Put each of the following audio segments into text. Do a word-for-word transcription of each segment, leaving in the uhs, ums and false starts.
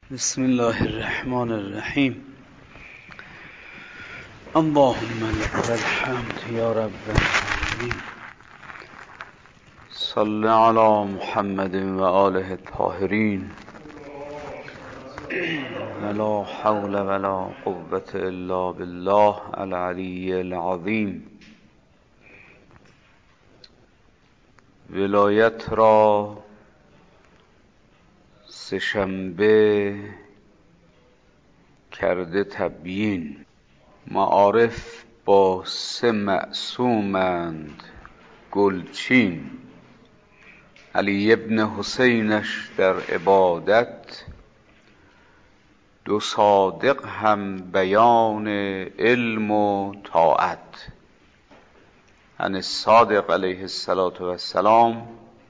بسم الله الرحمن الرحیم. اللهم لك الحمد یا رب العالمین. صل علی محمد و آله الطاهرین. ولا حول ولا قوة الا بالله العلی العظیم. ولایت را سه‌شنبه کرده تبیین. معارف با سه معصومند گلچین. علی ابن حسینش در عبادت، دو صادق هم بیان علم و طاعت. عن الصادق علیه السلام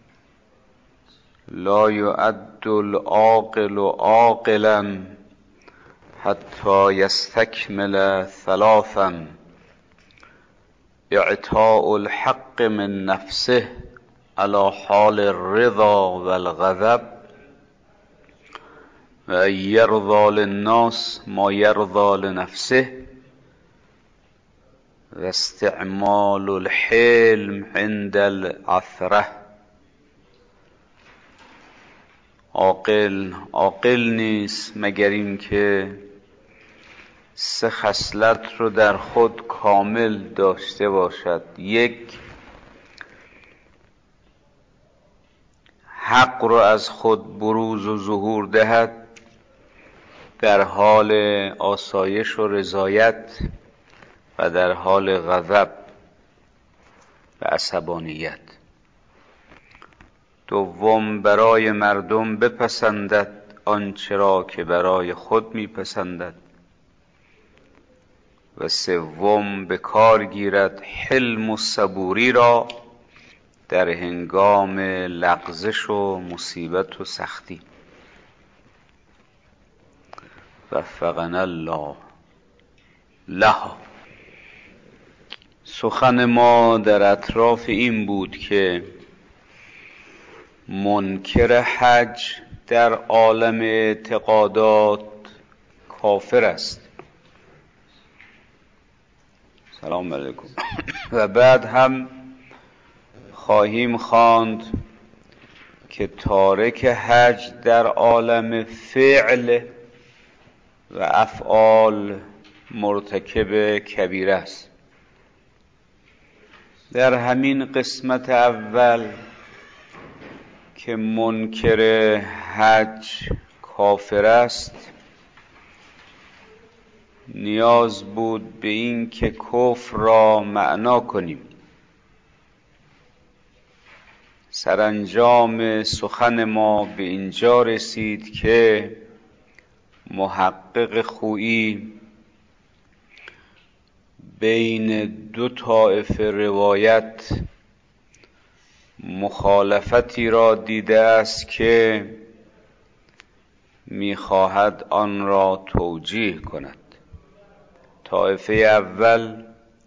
لا يعد العاقل عاقلا حتی یستکمل ثلاثا: اعطاء الحق من نفسه على حال الرضا والغضب، و ان یرضى للناس ما یرضى لنفسه، و استعمال الحلم عند العثرة. عاقل عاقل نیست مگر این که سه خصلت رو در خود کامل داشته باشد. یک، حق رو از خود بروز و ظهور دهد در حال آسایش و رضایت و در حال غضب و عصبانیت. دوم، برای مردم بپسندد آنچه را که برای خود میپسندد. و سوم، به کار گیرد حلم و صبوری را در هنگام لغزش و مصیبت و سختی. وفقنا الله لها. سخن ما در اطراف این بود که منکر حج در عالم اعتقادات کافر است. سلام علیکم. و بعد هم خواهیم خواند که تارک حج در عالم فعل و افعال مرتکب کبیره است. در همین قسمت اول که منکر حج کافر است، نیاز بود به این که کفر را معنا کنیم. سرانجام سخن ما به اینجا رسید که محقق خویی بین دو طایفه روایت مخالفتی را دیده است که می‌خواهد آن را توجیه کند. طایفه اول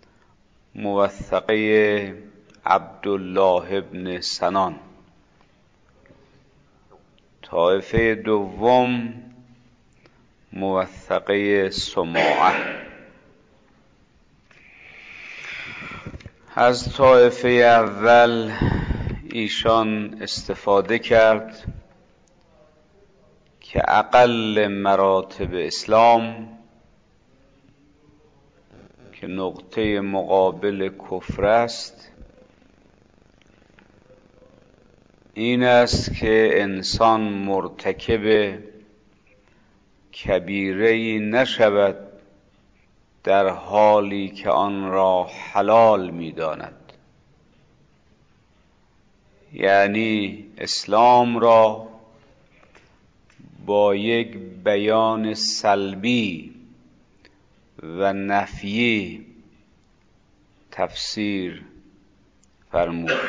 موثقه عبدالله ابن سنان، طایفه دوم موثقه سماعه. از طایفه اول ایشان استفاده کرد که اقل مراتب اسلام که نقطه مقابل کفر است این است که انسان مرتکب کبیره‌ای نشود در حالی که آن را حلال می‌داند. یعنی اسلام را با یک بیان سلبی و نفی تفسیر فرمود.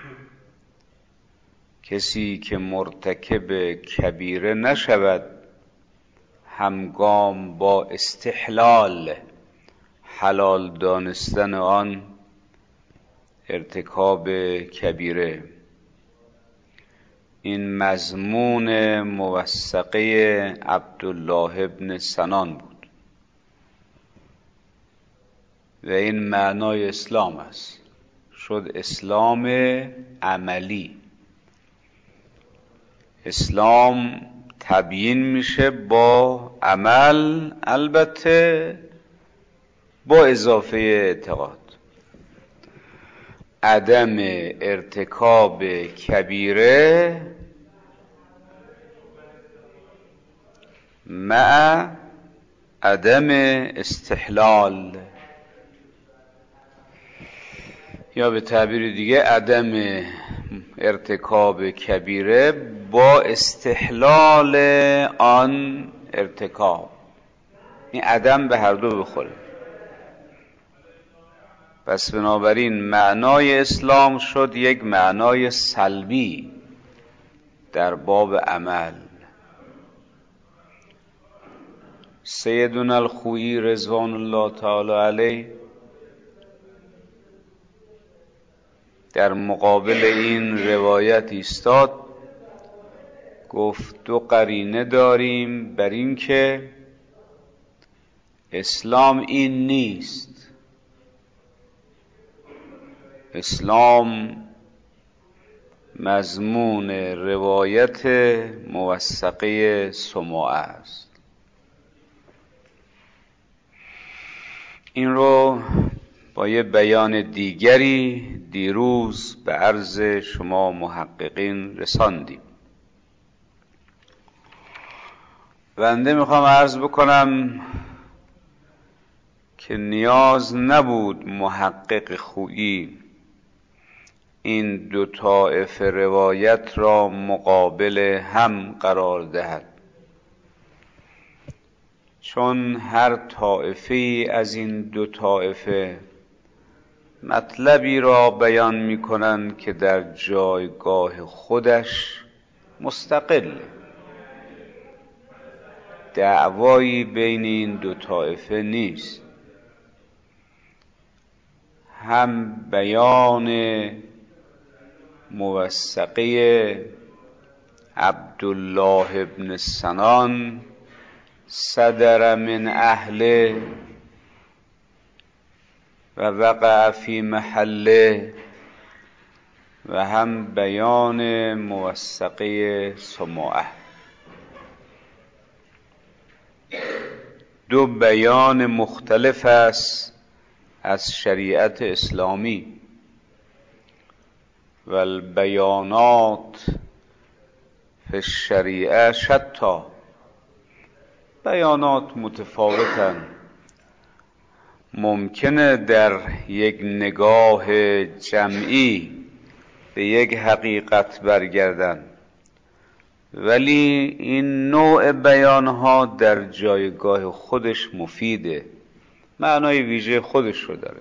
کسی که مرتکب کبیره نشود همگام با استحلال حلال دانستن آن ارتکاب کبیره. این مضمون موثقه عبدالله ابن سنان بود و این معنای اسلام است. شد اسلام عملی. اسلام تبیین میشه با عمل، البته با اضافه اعتقاد. عدم ارتکاب کبیره مع عدم استحلال، یا به تعبیر دیگه عدم ارتکاب کبیره با استحلال آن ارتکاب. این عدم به هر دو بخوره. پس بنابراین معنای اسلام شد یک معنای سلبی در باب عمل. سیدنا الخوئی رضوان الله تعالی علیه در مقابل این روایت ایستاد، گفت دو قرینه داریم بر این که اسلام این نیست. اسلام مضمون روایت موثقه سماعه است. این رو با یه بیان دیگری دیروز به عرض شما محققین رساندیم. بنده میخوام عرض بکنم که نیاز نبود محقق خویی این دو طایفه روایت را مقابل هم قرار دهد، چون هر طایفه از این دو طایفه مطلبی را بیان می کنند که در جایگاه خودش مستقل. دعوایی بین این دو طایفه نیست. هم بیان موثقه عبدالله ابن سنان صدر من اهله و وقع فی محله، و هم بیان موثقه سماعه. دو بیان مختلف است از شریعت اسلامی. و البیانات فی الشریعه شتی. بیانات متفاوتن، ممکنه در یک نگاه جمعی به یک حقیقت برگردن، ولی این نوع بیانها در جایگاه خودش مفیده، معنای ویژه خودش رو داره.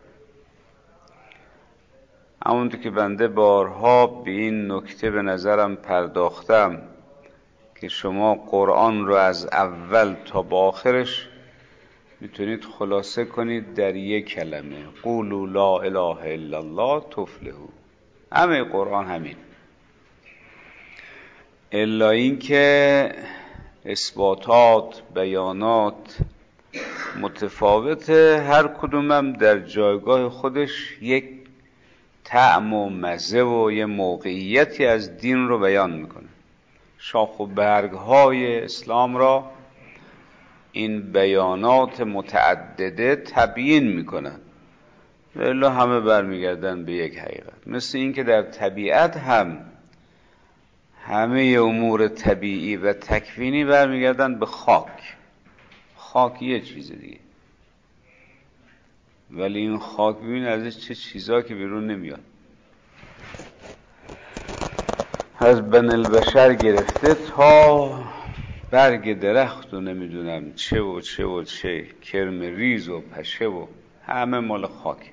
همونطور که بنده بارها به این نکته به نظرم پرداختم که شما قرآن رو از اول تا با آخرش میتونید خلاصه کنید در یک کلمه: قولوا لا اله الا الله تفلحوا. همه قرآن همین، الا این که اثباتات، بیانات متفاوته، هر کدومم در جایگاه خودش یک طعم و مزه و یه موقعیتی از دین رو بیان میکنه. شاخ و برگ های اسلام را این بیانات متعدده تبیین میکنن، الا همه برمیگردن به یک حقیقت. مثل این که در طبیعت هم همه امور طبیعی و تکوینی برمیگردن به خاک. خاک یه چیز دیگه، ولی این خاک ببین ازش چه چیزا که بیرون نمیاد. از بن البشر گرفته تا برگ درخت و نمیدونم چه و چه و چه، کرم ریز و پشه و همه مال خاک.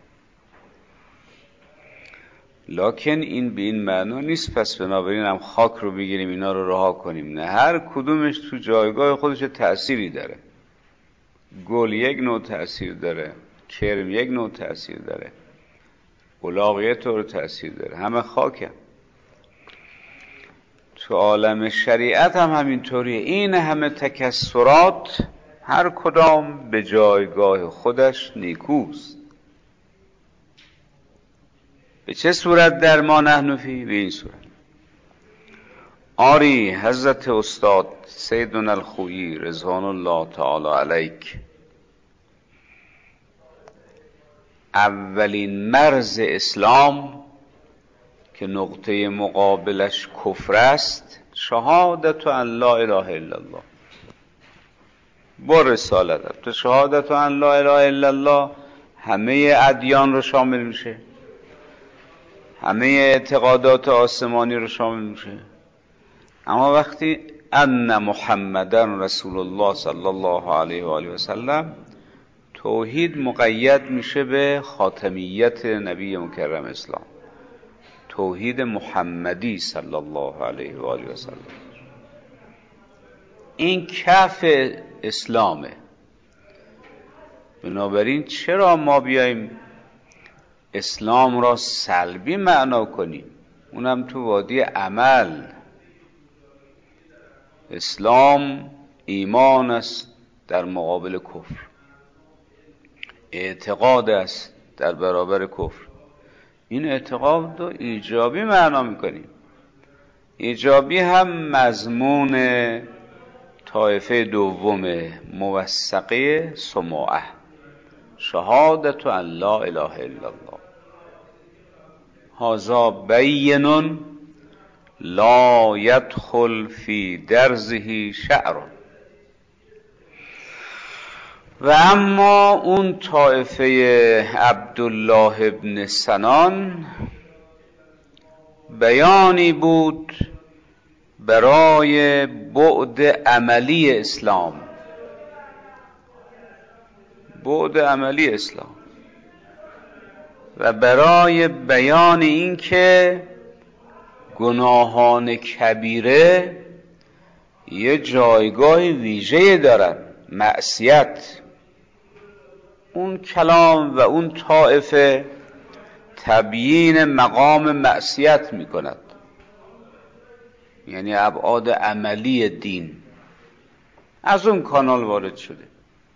لکن این به این معنا نیست پس بنابراین هم خاک رو بگیریم اینا رو رها کنیم. نه، هر کدومش تو جایگاه خودش تأثیری داره. گل یک نوع تأثیر داره، کرم یک نوع تأثیر داره، الاغ یک طور تأثیر داره، همه خاکه. تو عالم شریعت هم همینطوریه. این همه تکسرات هر کدام به جایگاه خودش نیکوست. به چه صورت در ما نحن فی؟ به این صورت. آری حضرت استاد سیدنا الخویی رضوان الله تعالی علیک اولین مرز اسلام که نقطه مقابلش کفر است، شهادت ان لا اله الا الله با رسالت. تو شهادت ان لا اله الا الله همه ادیان رو شامل میشه، همه اعتقادات آسمانی رو شامل میشه. اما وقتی ان محمدن رسول الله صلی الله علیه و آله و سلم، توحید مقید میشه به خاتمیت نبی مکرم اسلام، توحید محمدی صلی الله علیه و آله و سلم. این کف اسلامه. بنابراین چرا ما بیایم اسلام را سلبی معنا کنیم، اونم تو وادی عمل؟ اسلام ایمان است در مقابل کفر، اعتقاد است در برابر کفر. این اعتقاد رو ایجابی معنا میکنیم. ایجابی هم مضمون طایفه دوم موثقه سماعه، شهادت ان لا اله الا الله. هذا بین لا يدخل فی درزه شعر. و اما اون طایفه عبدالله ابن سنان بیانی بود برای بعد عملی اسلام، بعد عملی اسلام و برای بیان این که گناهان کبیره یه جایگاه ویژه دارن، معصیت. اون کلام و اون طائفه تبیین مقام معصیت میکند، یعنی ابعاد عملی دین از اون کانال وارد شده.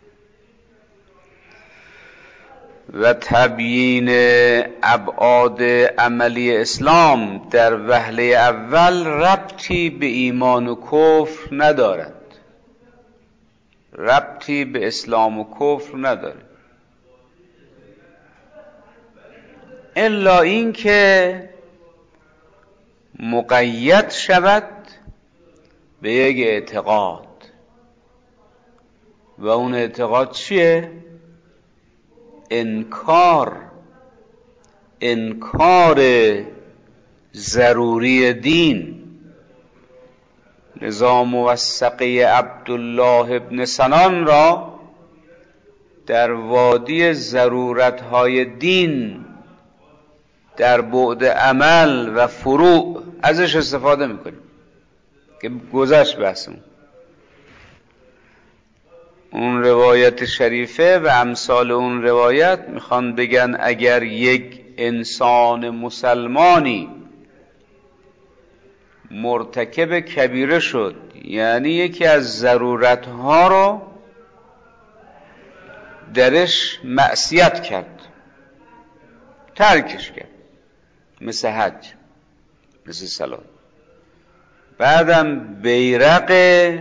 و تبیین ابعاد عملی اسلام در وهله اول ربطی به ایمان و کفر ندارد، ربطی به اسلام و کفر نداره، الا این که مقید شود به یک اعتقاد. و اون اعتقاد چیه؟ انکار انکار ضروری دین. لذا موثقه عبدالله ابن سنان را در وادی ضرورتهای دین در بعد عمل و فروع ازش استفاده میکنیم که گذشت بحثمون. اون روایت شریفه و امثال اون روایت میخوان بگن اگر یک انسان مسلمانی مرتکب کبیره شد، یعنی یکی از ضرورتها رو درش معصیت کرد، ترکش کرد، مثل حج، مثل صلات، بعدم بیرق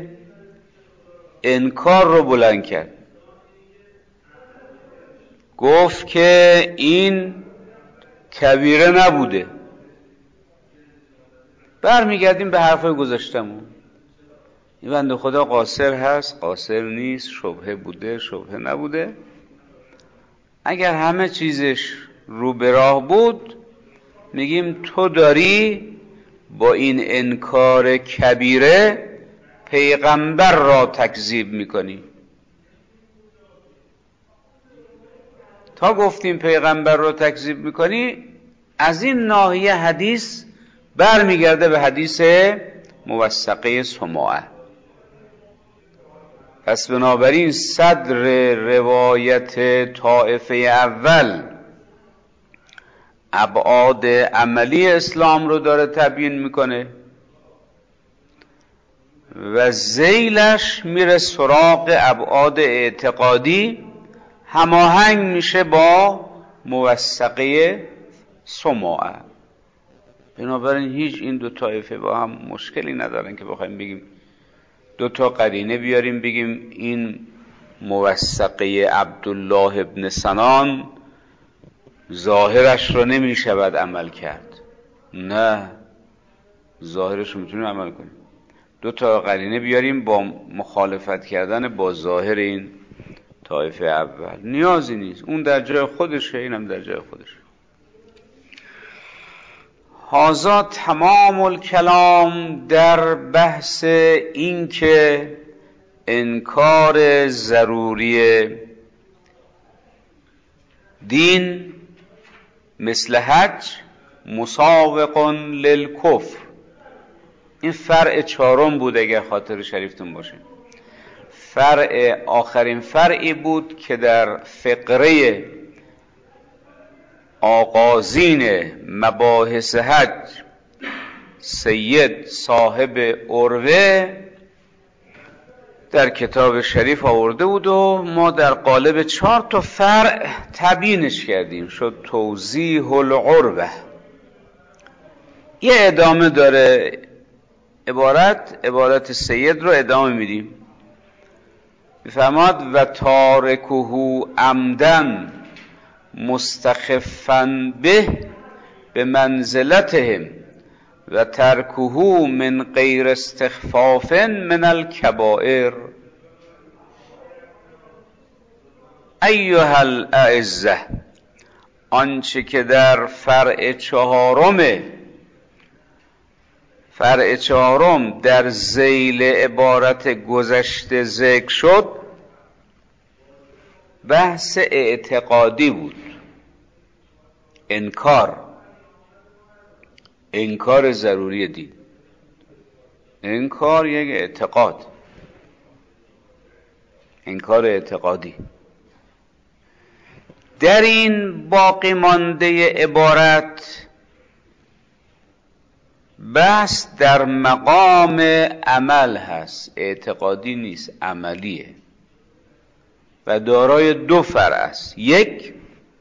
انکار رو بلند کرد، گفت که این کبیره نبوده، برمیگردیم به حرفای گذاشتمون. این بنده خدا قاصر هست، قاصر نیست، شبهه بوده، شبهه نبوده. اگر همه چیزش رو به راه بود، میگیم تو داری با این انکار کبیره پیغمبر را تکذیب میکنی. تا گفتیم پیغمبر را تکذیب میکنی، از این ناحیه حدیث برمیگرده به حدیث موثقه سماعه. پس بنابراین صدر روایت طائفه اول ابعاد عملی اسلام رو داره تبیین میکنه و ذیلش میره سراغ ابعاد اعتقادی، هماهنگ میشه با موثقه سماعه. بنابراین هیچ این دو طایفه با هم مشکلی ندارن که بخوایم بگیم دو تا قرینه بیاریم بگیم این موثقه عبدالله ابن سنان ظاهرش رو نمی شود عمل کرد. نه، ظاهرش رو میتونیم عمل کنیم. دو تا قرینه بیاریم با مخالفت کردن با ظاهر این طایفه اول، نیازی نیست. اون در جای خودشه، اینم در جای خودشه. هذا تمام الکلام در بحث این که انکار ضروری دین مثل حج مساوق للکفر. این فرع چهارم بود اگر خاطر شریفتون باشه. فرع آخرین فرعی بود که در فقره آغازین مباحث حج سید صاحب عروه در کتاب شریف آورده بود و ما در قالب چهار تا فرع تبیینش کردیم، شد توضیح العروه. یه ادامه داره عبارت عبارت سید رو ادامه میدیم. بفرماد و تارکه عمدن مستخفا به به منزلتهم و ترکه من غیر استخفاف من الکبائر. ایها الاعزه، آنچه که در فرع چهارم فرع چهارم در ذیل عبارت گذشته ذکر شد بحث اعتقادی بود. انکار انکار ضروری دین، انکار یک اعتقاد، انکار اعتقادی. در این باقی مانده عبارت بحث در مقام عمل هست، اعتقادی نیست، عملیه و دارای دو فرع است. یک،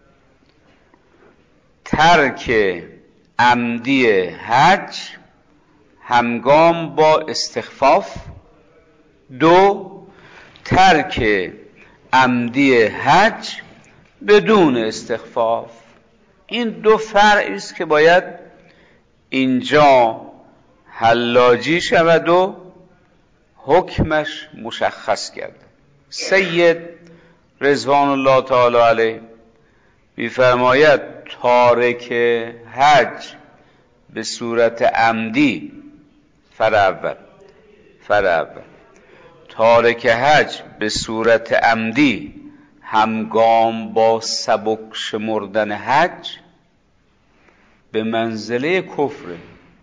ترک عمدی حج همگام با استخفاف. دو، ترک عمدی حج بدون استخفاف. این دو فرعی است که باید اینجا حلاجی شود و حکمش مشخص کرد. سید رضوان الله تعالی علیه می‌فرماید تارک حج به صورت عمدی، فرع اول فرع اول تارک حج به صورت عمدی همگام با سبک شمردن حج به منزله کفره،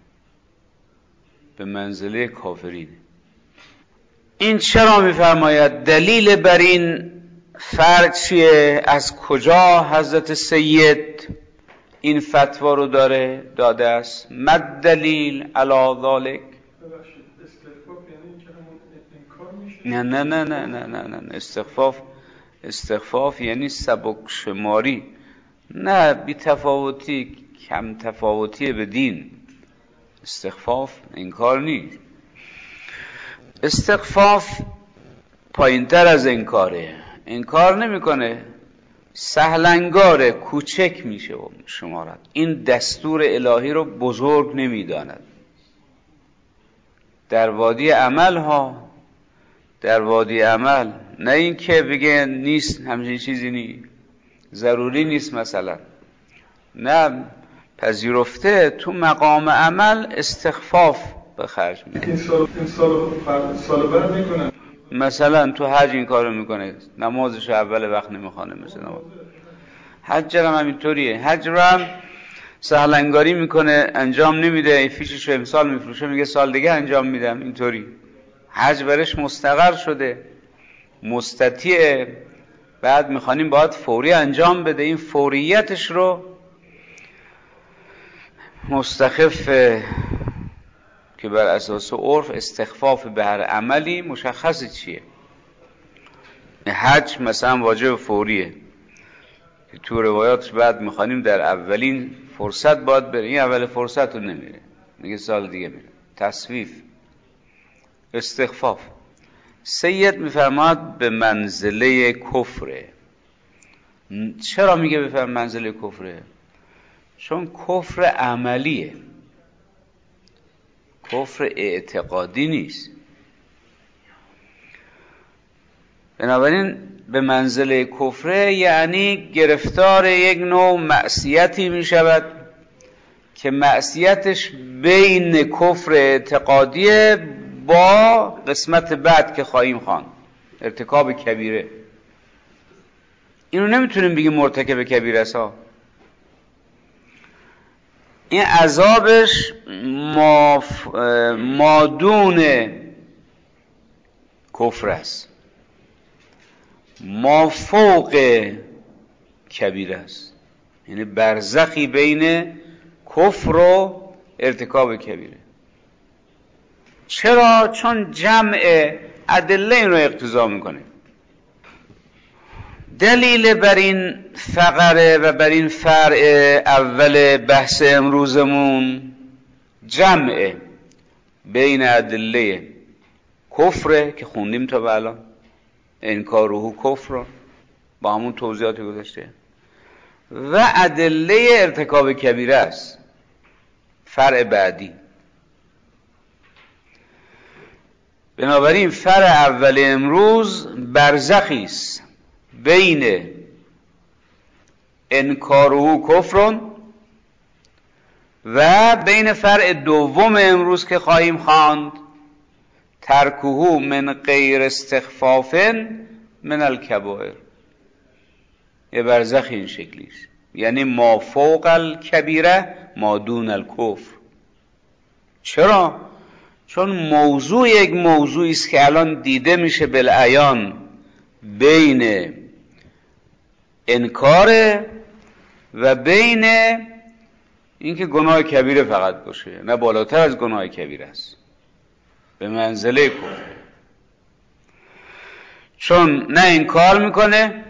به منزله کافرین. این چرا می‌فرماید؟ دلیل بر این فرع چیه؟ از کجا حضرت سید این فتوا رو داره داده است؟ مد دلیل علی ذلک؟ نه نه نه نه نه نه نه استخفاف استخفاف یعنی سبک شماری، نه بی تفاوتی، کم تفاوتی به دین. استخفاف انکار نیست. استخفاف پایین‌تر از انکاره. انکار نمیکنه، سهلنگاره، کوچک میشه و شمارد. این دستور الهی رو بزرگ نمیداند. در وادی عمل ها، در وادی عمل، نه این که بگه نیست، همچین چیزی نیست، ضروری نیست مثلا، نه، پذیرفته تو مقام عمل استخفاف به خرج میده. این سال این سال سال بعد میکنه، مثلا تو حج این کارو میکنه، نمازش اول وقت نمیخوانه، مثلا نماز حج هم همینطوریه. حج رو هم سهلنگاری میکنه، انجام نمیده، فیشش رو امسال میفروشه، میگه سال دیگه انجام میدم. اینطوری حج برش مستقر شده، مستطیع، بعد میخوانیم باید فوری انجام بده. این فوریتش رو مستخف که بر اساس عرف استخفاف به هر عملی مشخص چیه. حج مثلا واجب فوریه که تو روایاتش بعد میخوانیم در اولین فرصت باید بره، این اول فرصت رو نمیره، میگه سال دیگه میره. تصویف، استخفاف. سید میفرماد به منزله کفره. چرا میگه به منزله کفره؟ چون کفر عملیه، کفر اعتقادی نیست. بنابراین به منزله کفره یعنی گرفتار یک نوع معصیتی می شود که معصیتش بین کفر اعتقادی با قسمت بعد که خواهیم خواند، ارتکاب کبیره. اینو نمیتونیم بگیم مرتکب کبیره است ها. این عذابش ماف... مادون کفر است، ما فوق کبیره است، یعنی برزخی بین کفر و ارتکاب کبیره. چرا؟ چون جمع ادله این رو اقتضا میکنه. دلیل بر این فقره و بر این فرع اول بحث امروزمون جمع بین ادله کفره که خوندیم تا به الان، انکاره کفر با همون توضیحاتی گذاشته، و ادله ارتکاب کبیره است، فرع بعدی. بنابراین فرع اول امروز برزخی است بین انکاره کفر و بین فرع دوم امروز که خواهیم خواند ترکه من غیر استخفاف من الکبائر. یه برزخ این شکلیست، یعنی ما فوق الکبیره ما دون الکفر. چرا؟ چون موضوع یک موضوعی است که الان دیده میشه بالعیان بین انکار و بین اینکه گناه کبیره فقط باشه، نه بالاتر از گناه کبیره است، به منزله کفر. چون نه انکار میکنه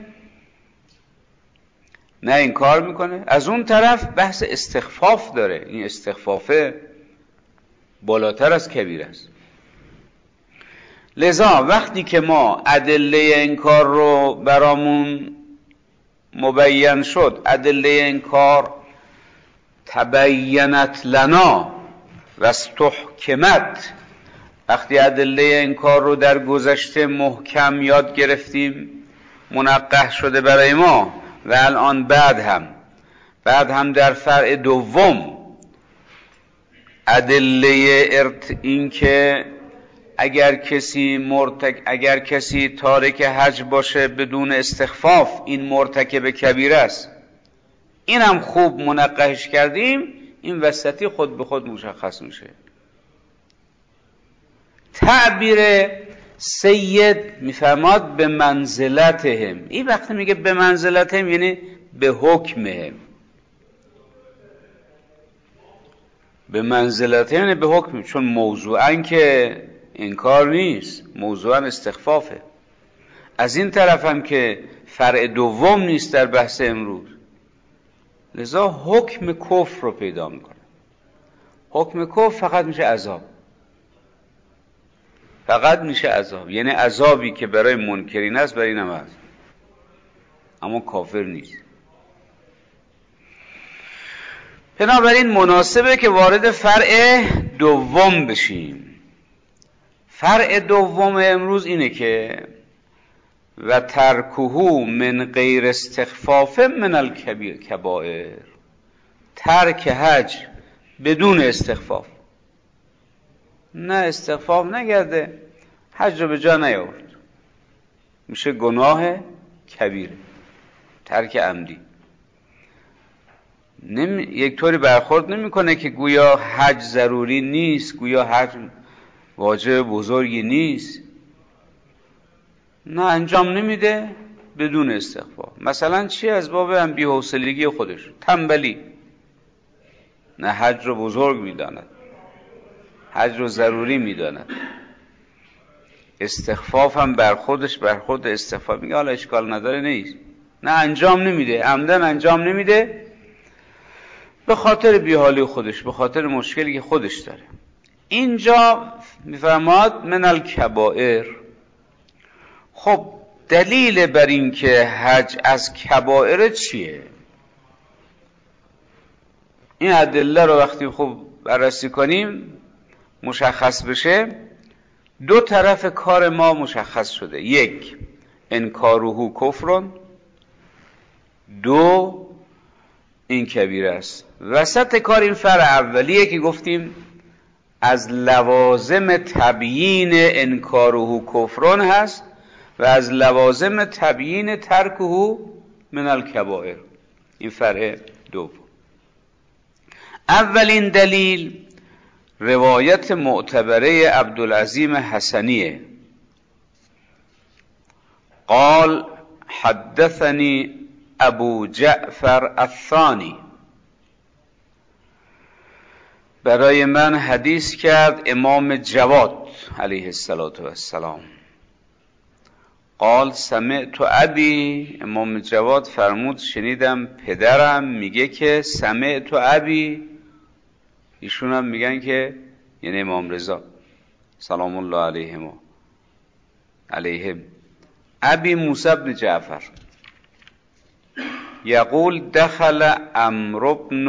نه انکار میکنه از اون طرف بحث استخفاف داره. این استخفافه بالاتر از کبیره است. لذا وقتی که ما ادله انکار رو برامون مبین شد، ادله انکار تبینت لنا و استحکمت، وقتی ادله انکار رو در گذشته محکم یاد گرفتیم، منقح شده برای ما، و الان بعد هم بعد هم در فرع دوم ادله ارت این که اگر کسی مرتک اگر کسی تارک حج باشه بدون استخفاف این مرتکب کبیره است، این هم خوب منقحش کردیم، این وسطی خود به خود مشخص میشه. تعبیر سید میفرماد به منزلتهم. این وقتی میگه به منزلتهم یعنی به حکمهم. به منزلتهم یعنی به حکم، چون موضوعاً که انکار نیست، موضوعاً استخفافه. از این طرف هم که فرع دوم نیست در بحث امروز، لذا حکم کفر رو پیدا میکنه. حکم کفر فقط میشه عذاب، فقط میشه عذاب، یعنی عذابی که برای منکرین است برای این هم هست، اما کافر نیست. بنابراین مناسبه که وارد فرع دوم بشیم. فرع دوم امروز اینه که و ترکه من غیر استخفاف من الکبائر، ترک حج بدون استخفاف، نه استخفاف نگرده، حج رو به جا نیاورد، میشه گناه کبیره، ترک عمدی. نمی... یک طوری برخورد نمیکنه که گویا حج ضروری نیست، گویا حج واجب بزرگی نیست، نه انجام نمیده بدون استخفاف. مثلا چی؟ از باب هم بی‌حوصلگی خودش، تنبلی، نه حج رو بزرگ میداند، حج رو ضروری میداند. استخفاف هم بر خودش بر خود استخفاف میگه حالا اشکال نداره، نیست، نه انجام نمیده، عمدن انجام نمیده به خاطر بیحالی خودش، به خاطر مشکلی که خودش داره. اینجا میفرماد من الکبائر. خب دلیل بر این که حج از کبائر چیه؟ این ادله رو وقتی خوب بررسی کنیم مشخص بشه، دو طرف کار ما مشخص شده. یک، انکاره کفرون، دو، این کبیره است. وسط کار این فرع اولیه که گفتیم از لوازم تبیین انکاره کفرون هست و از لوازم تبیین ترکه من الکبائر، این فرع دو. اولین دلیل روایت معتبره عبدالعظیم حسنیه. قال حدثني ابو جعفر الثانی، برای من حدیث کرد امام جواد علیه السلام. قال سمعت ابی، امام جواد فرمود شنیدم پدرم میگه که سمعت ابی، ایشون هم میگن که یعنی امام رضا سلام الله علیهم علیهم ابی موسی بن جعفر یقول دخل عمرو بن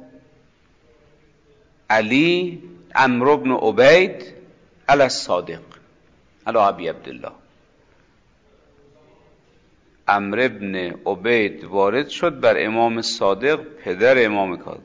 علی عمرو بن عبید علی الصادق علی ابی عبدالله. عمرو بن عبید وارد شد بر امام صادق پدر امام کاظم.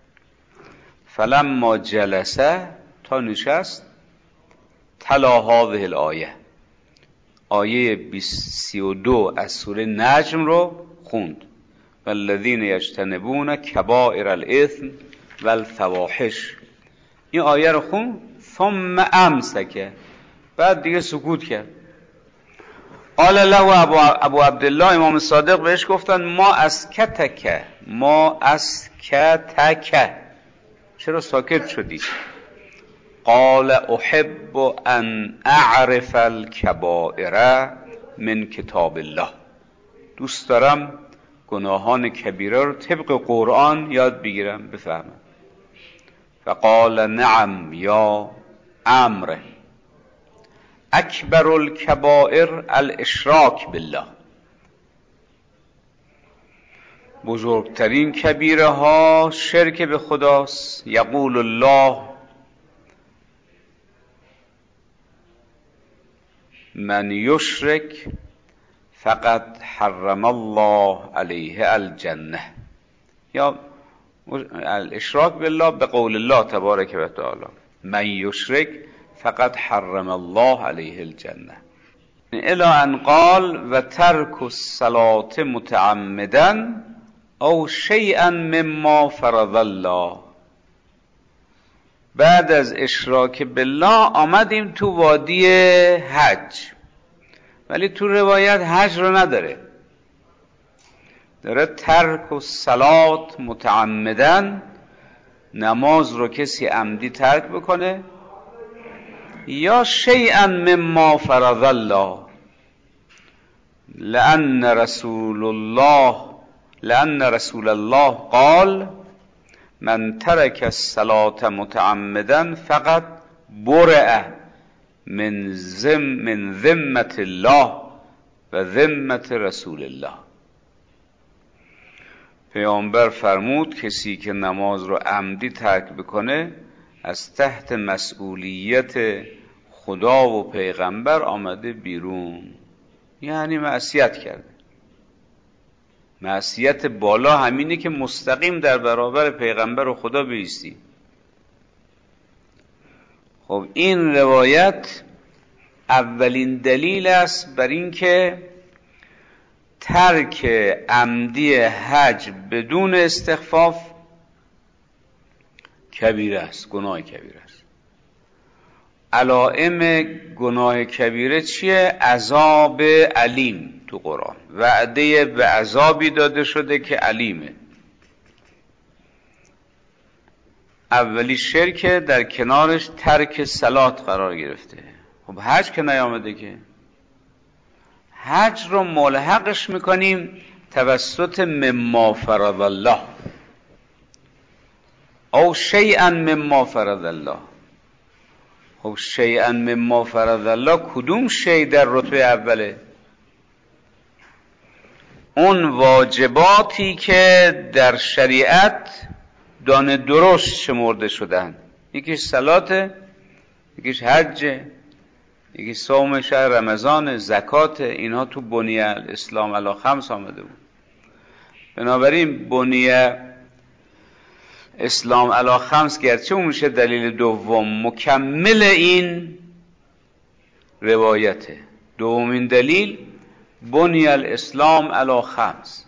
فلما جلسه، تا نشست، تلا هذه الآیه، آیه سی و دو از سوره نجم رو خوند. والذین یجتنبون کبائر الاثم والفواحش، این آیه رو خوند. ثم امسک، بعد دیگه سکوت کرد. قال له ابو, ابو عبدالله، امام صادق بهش گفتن ما اسکتک، ما اسکتک، چرا ساکت شدی؟ قال احب ان اعرف الکبائر من کتاب الله، دوست دارم گناهان کبیره رو طبق قرآن یاد بگیرم بفهمم. فقال نعم یا عمرو، اکبر الکبائر الاشراک بالله، بزرگترین کبیره ها شرک به خداست. یقول الله من یشرک فقد حرم الله علیه الجنه، یا الاشراک بالله به قول الله تبارک و تعالی من یشرک فقد حرم الله علیه الجنه. الی ان قال و ترک الصلاة متعمدا او شیئا مما فرض الله. بعد از اشراک بالله آمدیم تو وادی حج، ولی تو روایت حج رو نداره، داره ترک الصلاة متعمدا، نماز رو کسی عمدی ترک بکنه، یا شیئا مما فرض الله، لأن رسول الله لأن رسول الله قال من ترک الصلاة متعمدا فقط برئ من ذم من ذمة الله و ذمة رسول الله. پیامبر فرمود کسی که نماز رو عمدی ترک بکنه از تحت مسئولیت خدا و پیغمبر آمده بیرون، یعنی معصیت کرده. معصیت بالا همینه که مستقیم در برابر پیغمبر و خدا بایستی. خب این روایت اولین دلیل است بر این که ترک عمدی حج بدون استخفاف کبیره است، گناه کبیره است. علائم گناه کبیره چیه؟ عذاب علیم تو قرآن، وعده به عذابی داده شده که علیمه. اولی شرک در کنارش ترک صلات قرار گرفته. خب حج که نیامده که، حج رو ملحقش میکنیم توسط مما فرض الله او شیئا مما فرض الله. خب شیئا مما فرض الله کدوم شیء در رتبه اوله؟ اون واجباتی که در شریعت دانه درشت شمرده شدن، یکیش صلاته، یکیش حج، یکی صوم شهر رمضان، زکات. اینها تو بنی الاسلام علی خمس آمده بود. بنابراین بنی اسلام علی خمس گرچه اون میشه دلیل دوم، مکمل این روایته. دومین دلیل بنی الاسلام علی خمس.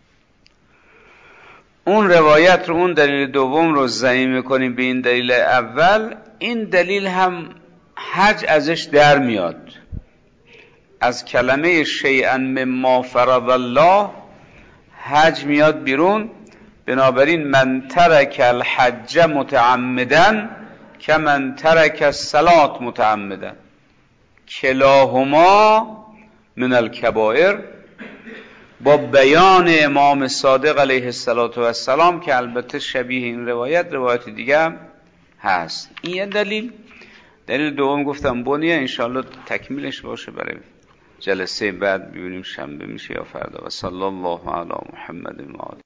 اون روایت رو، اون دلیل دوم رو ضعیف میکنیم به این دلیل اول. این دلیل هم حج ازش در میاد، از کلمه شیئا مما فرض الله حج میاد بیرون. بنابراین من ترک الحج متعمدا که من ترک الصلاة متعمدا، کلاهما من الکبائر، با بیان امام صادق علیه السلام که البته شبیه این روایت روایت دیگه هم هست. این یه دلیل. دلیل دوم گفتم بنیه، انشاءالله تکمیلش باشه برای جلسه بعد، ببینیم شنبه میشه یا فردا. و صلی الله علی محمد و آله.